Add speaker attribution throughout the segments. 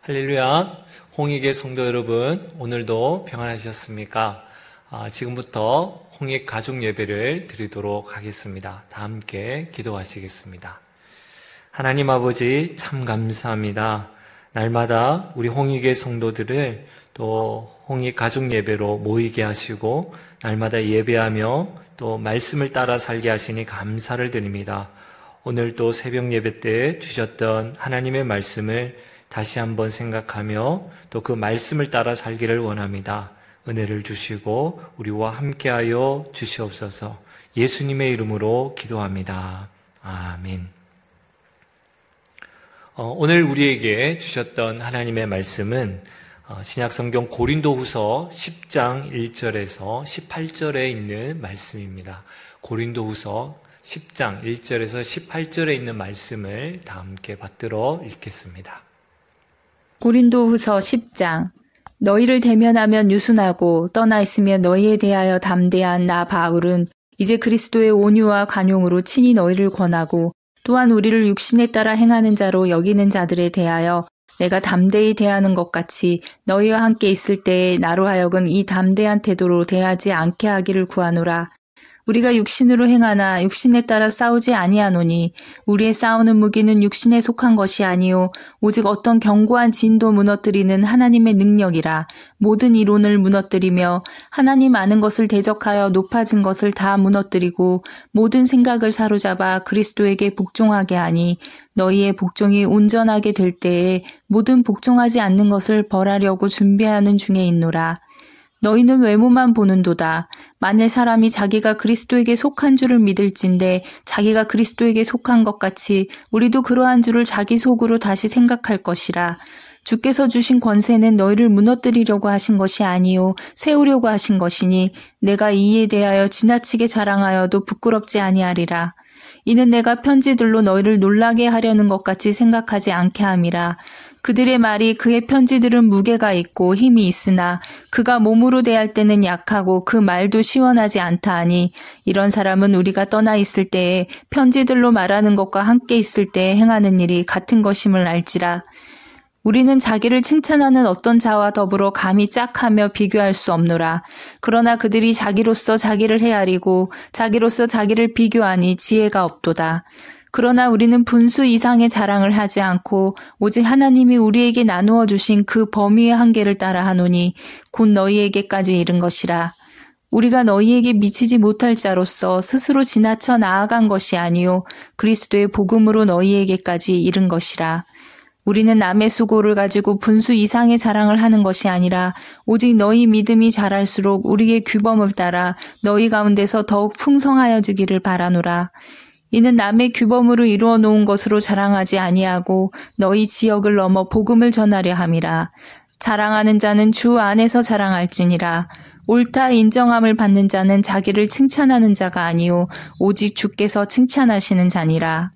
Speaker 1: 할렐루야, 홍익의 성도 여러분, 오늘도 평안하셨습니까? 지금부터 홍익 가족 예배를 드리도록 하겠습니다. 다 함께 기도하시겠습니다. 하나님 아버지 참 감사합니다. 날마다 우리 홍익의 성도들을 또 홍익 가족 예배로 모이게 하시고 날마다 예배하며 또 말씀을 따라 살게 하시니 감사를 드립니다. 오늘 또 새벽 예배 때 주셨던 하나님의 말씀을 다시 한번 생각하며 또 그 말씀을 따라 살기를 원합니다. 은혜를 주시고 우리와 함께하여 주시옵소서. 예수님의 이름으로 기도합니다. 아멘. 오늘 우리에게 주셨던 하나님의 말씀은 신약성경 고린도후서 10장 1절에서 18절에 있는 말씀입니다. 고린도후서 10장 1절에서 18절에 있는 말씀을 다 함께 받들어 읽겠습니다.
Speaker 2: 고린도후서 10장. 너희를 대면하면 유순하고 떠나 있으면 너희에 대하여 담대한 나 바울은 이제 그리스도의 온유와 간용으로 친히 너희를 권하고 또한 우리를 육신에 따라 행하는 자로 여기는 자들에 대하여 내가 담대히 대하는 것 같이 너희와 함께 있을 때에 나로 하여금 이 담대한 태도로 대하지 않게 하기를 구하노라. 우리가 육신으로 행하나 육신에 따라 싸우지 아니하노니 우리의 싸우는 무기는 육신에 속한 것이 아니요 오직 어떤 견고한 진도 무너뜨리는 하나님의 능력이라. 모든 이론을 무너뜨리며 하나님 아는 것을 대적하여 높아진 것을 다 무너뜨리고 모든 생각을 사로잡아 그리스도에게 복종하게 하니 너희의 복종이 온전하게 될 때에 모든 복종하지 않는 것을 벌하려고 준비하는 중에 있노라. 너희는 외모만 보는도다. 만일 사람이 자기가 그리스도에게 속한 줄을 믿을진데 자기가 그리스도에게 속한 것 같이 우리도 그러한 줄을 자기 속으로 다시 생각할 것이라. 주께서 주신 권세는 너희를 무너뜨리려고 하신 것이 아니요 세우려고 하신 것이니 내가 이에 대하여 지나치게 자랑하여도 부끄럽지 아니하리라. 이는 내가 편지들로 너희를 놀라게 하려는 것 같이 생각하지 않게 함이라. 그들의 말이 그의 편지들은 무게가 있고 힘이 있으나 그가 몸으로 대할 때는 약하고 그 말도 시원하지 않다 하니 이런 사람은 우리가 떠나 있을 때에 편지들로 말하는 것과 함께 있을 때에 행하는 일이 같은 것임을 알지라. 우리는 자기를 칭찬하는 어떤 자와 더불어 감히 짝하며 비교할 수 없노라. 그러나 그들이 자기로서 자기를 헤아리고 자기로서 자기를 비교하니 지혜가 없도다. 그러나 우리는 분수 이상의 자랑을 하지 않고 오직 하나님이 우리에게 나누어 주신 그 범위의 한계를 따라 하노니 곧 너희에게까지 이른 것이라. 우리가 너희에게 미치지 못할 자로서 스스로 지나쳐 나아간 것이 아니요 그리스도의 복음으로 너희에게까지 이른 것이라. 우리는 남의 수고를 가지고 분수 이상의 자랑을 하는 것이 아니라 오직 너희 믿음이 자랄수록 우리의 규범을 따라 너희 가운데서 더욱 풍성하여지기를 바라노라. 이는 남의 규범으로 이루어 놓은 것으로 자랑하지 아니하고 너희 지역을 넘어 복음을 전하려 함이라. 자랑하는 자는 주 안에서 자랑할지니라. 옳다 인정함을 받는 자는 자기를 칭찬하는 자가 아니요 오직 주께서 칭찬하시는 자니라.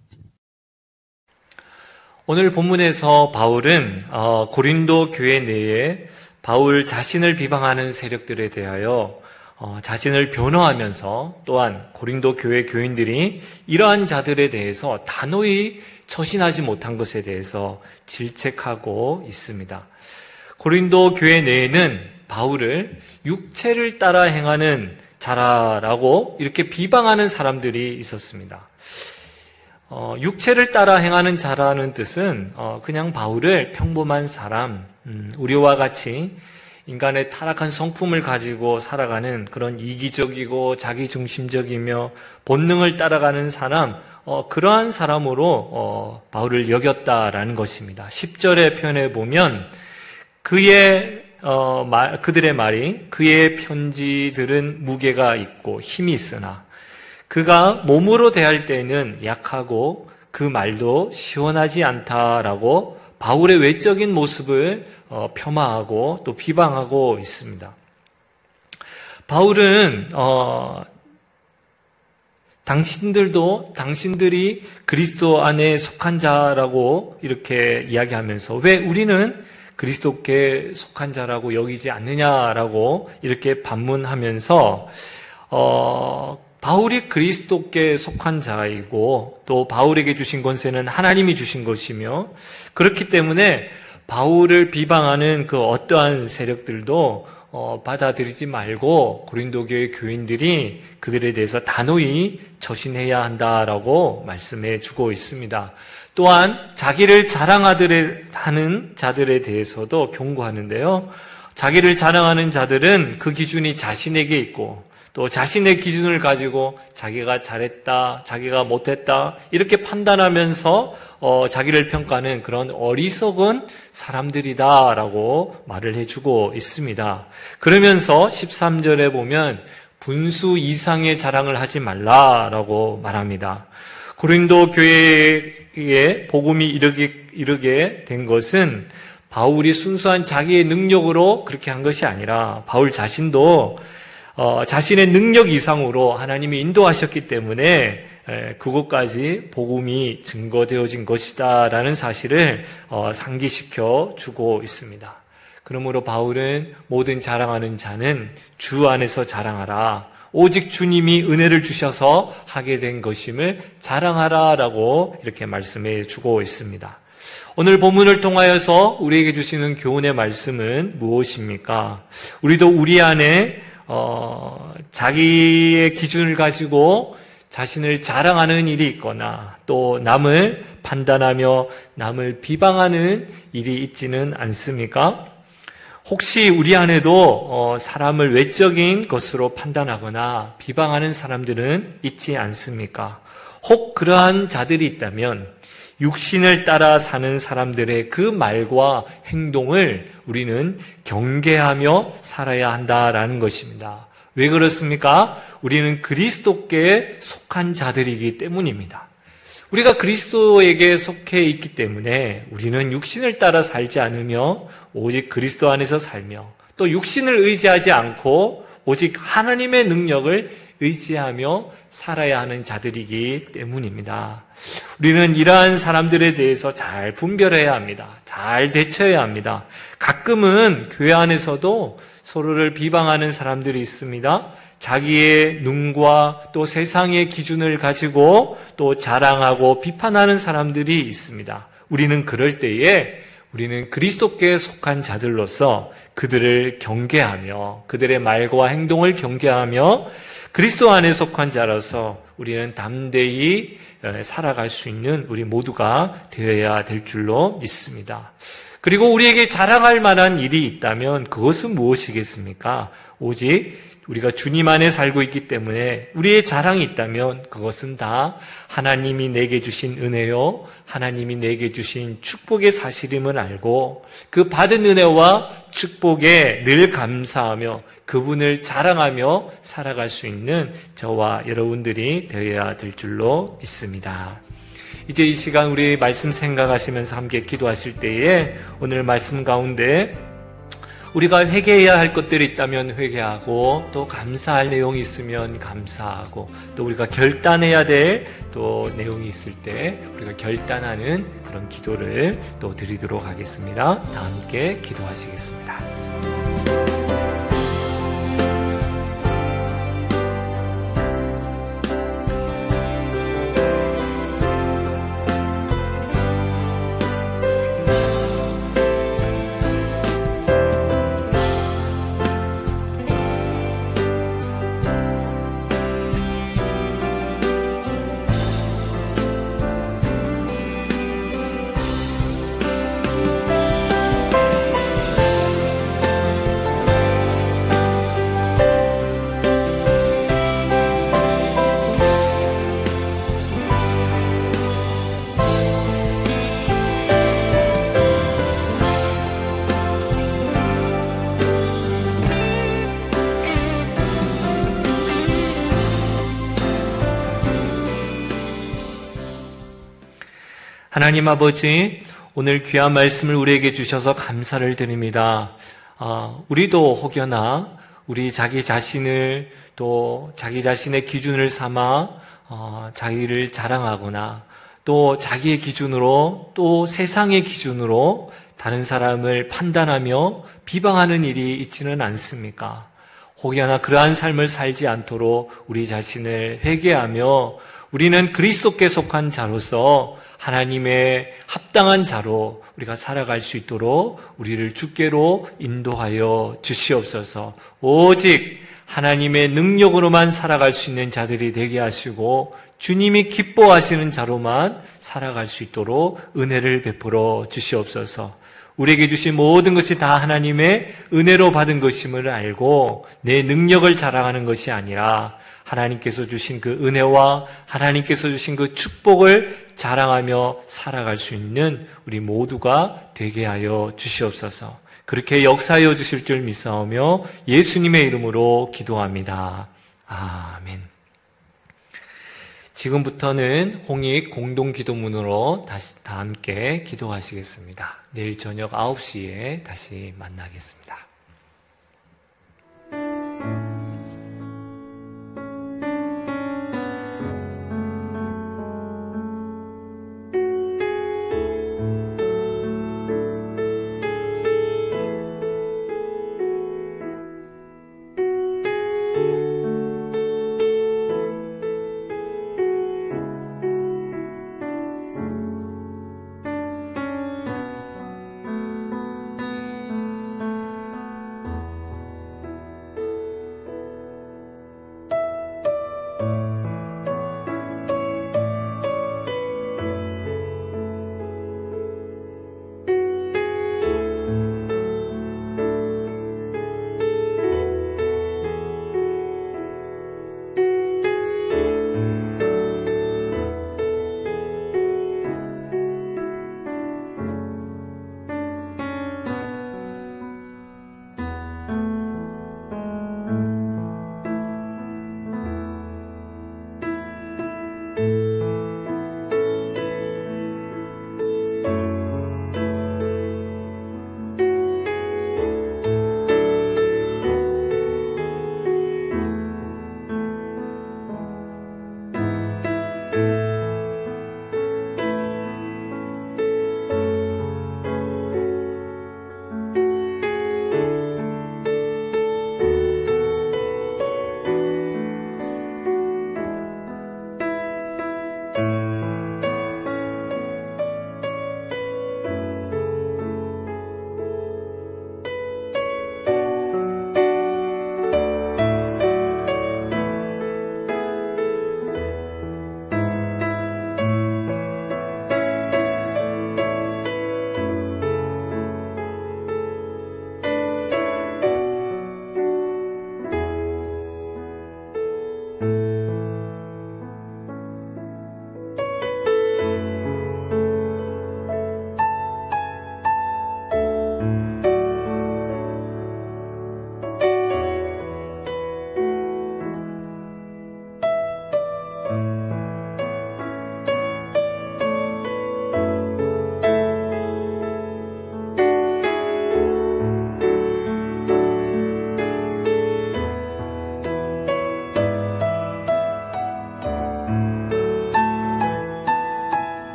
Speaker 1: 오늘 본문에서 바울은 고린도 교회 내에 바울 자신을 비방하는 세력들에 대하여 자신을 변호하면서 또한 고린도 교회 교인들이 이러한 자들에 대해서 단호히 처신하지 못한 것에 대해서 질책하고 있습니다. 고린도 교회 내에는 바울을 육체를 따라 행하는 자라라고 이렇게 비방하는 사람들이 있었습니다. 육체를 따라 행하는 자라는 뜻은 그냥 바울을 평범한 사람, 우리와 같이 인간의 타락한 성품을 가지고 살아가는 그런 이기적이고 자기중심적이며 본능을 따라가는 사람, 그러한 사람으로 바울을 여겼다라는 것입니다. 10절의 표현에 보면 그들의 말이 그의 편지들은 무게가 있고 힘이 있으나 그가 몸으로 대할 때는 약하고 그 말도 시원하지 않다라고 바울의 외적인 모습을 폄하하고 또 비방하고 있습니다. 바울은 당신들이 그리스도 안에 속한 자라고 이렇게 이야기하면서 왜 우리는 그리스도께 속한 자라고 여기지 않느냐라고 이렇게 반문하면서 바울이 그리스도께 속한 자이고 또 바울에게 주신 권세는 하나님이 주신 것이며 그렇기 때문에 바울을 비방하는 그 어떠한 세력들도 받아들이지 말고 고린도 교회 교인들이 그들에 대해서 단호히 처신해야 한다라고 말씀해 주고 있습니다. 또한 자기를 자랑하는 자들에 대해서도 경고하는데요. 자기를 자랑하는 자들은 그 기준이 자신에게 있고 또 자신의 기준을 가지고 자기가 잘했다, 자기가 못했다 이렇게 판단하면서 자기를 평가하는 그런 어리석은 사람들이다라고 말을 해주고 있습니다. 그러면서 13절에 보면 분수 이상의 자랑을 하지 말라라고 말합니다. 고린도 교회에 복음이 이르게 된 것은 바울이 순수한 자기의 능력으로 그렇게 한 것이 아니라 바울 자신도 자신의 능력 이상으로 하나님이 인도하셨기 때문에 그것까지 복음이 증거되어진 것이다라는 사실을 상기시켜 주고 있습니다. 그러므로 바울은 모든 자랑하는 자는 주 안에서 자랑하라. 오직 주님이 은혜를 주셔서 하게 된 것임을 자랑하라라고 이렇게 말씀해 주고 있습니다. 오늘 본문을 통하여서 우리에게 주시는 교훈의 말씀은 무엇입니까? 우리도 우리 안에 자기의 기준을 가지고 자신을 자랑하는 일이 있거나 또 남을 판단하며 남을 비방하는 일이 있지는 않습니까? 혹시 우리 안에도 사람을 외적인 것으로 판단하거나 비방하는 사람들은 있지 않습니까? 혹 그러한 자들이 있다면 육신을 따라 사는 사람들의 그 말과 행동을 우리는 경계하며 살아야 한다라는 것입니다. 왜 그렇습니까? 우리는 그리스도께 속한 자들이기 때문입니다. 우리가 그리스도에게 속해 있기 때문에 우리는 육신을 따라 살지 않으며 오직 그리스도 안에서 살며 또 육신을 의지하지 않고 오직 하나님의 능력을 의지하며 살아야 하는 자들이기 때문입니다. 우리는 이러한 사람들에 대해서 잘 분별해야 합니다. 잘 대처해야 합니다. 가끔은 교회 안에서도 서로를 비방하는 사람들이 있습니다. 자기의 눈과 또 세상의 기준을 가지고 또 자랑하고 비판하는 사람들이 있습니다. 우리는 그럴 때에 우리는 그리스도께 속한 자들로서 그들을 경계하며 그들의 말과 행동을 경계하며 그리스도 안에 속한 자로서 우리는 담대히 살아갈 수 있는 우리 모두가 되어야 될 줄로 믿습니다. 그리고 우리에게 자랑할 만한 일이 있다면 그것은 무엇이겠습니까? 오직 우리가 주님 안에 살고 있기 때문에 우리의 자랑이 있다면 그것은 다 하나님이 내게 주신 은혜요, 하나님이 내게 주신 축복의 사실임을 알고 그 받은 은혜와 축복에 늘 감사하며 그분을 자랑하며 살아갈 수 있는 저와 여러분들이 되어야 될 줄로 믿습니다. 이제 이 시간 우리 말씀 생각하시면서 함께 기도하실 때에 오늘 말씀 가운데 우리가 회개해야 할 것들이 있다면 회개하고 또 감사할 내용이 있으면 감사하고 또 우리가 결단해야 될 또 내용이 있을 때 우리가 결단하는 그런 기도를 또 드리도록 하겠습니다. 다 함께 기도하시겠습니다. 하나님 아버지, 오늘 귀한 말씀을 우리에게 주셔서 감사를 드립니다. 우리도 혹여나 우리 자기 자신을 또 자기 자신의 기준을 삼아 자기를 자랑하거나 또 자기의 기준으로 또 세상의 기준으로 다른 사람을 판단하며 비방하는 일이 있지는 않습니까? 혹여나 그러한 삶을 살지 않도록 우리 자신을 회개하며 우리는 그리스도께 속한 자로서 하나님의 합당한 자로 우리가 살아갈 수 있도록 우리를 주께로 인도하여 주시옵소서. 오직 하나님의 능력으로만 살아갈 수 있는 자들이 되게 하시고 주님이 기뻐하시는 자로만 살아갈 수 있도록 은혜를 베풀어 주시옵소서. 우리에게 주신 모든 것이 다 하나님의 은혜로 받은 것임을 알고 내 능력을 자랑하는 것이 아니라 하나님께서 주신 그 은혜와 하나님께서 주신 그 축복을 자랑하며 살아갈 수 있는 우리 모두가 되게 하여 주시옵소서. 그렇게 역사하여 주실 줄 믿사오며 예수님의 이름으로 기도합니다. 아멘. 지금부터는 홍익 공동기도문으로 다시 다 함께 기도하시겠습니다. 내일 저녁 9시에 다시 만나겠습니다.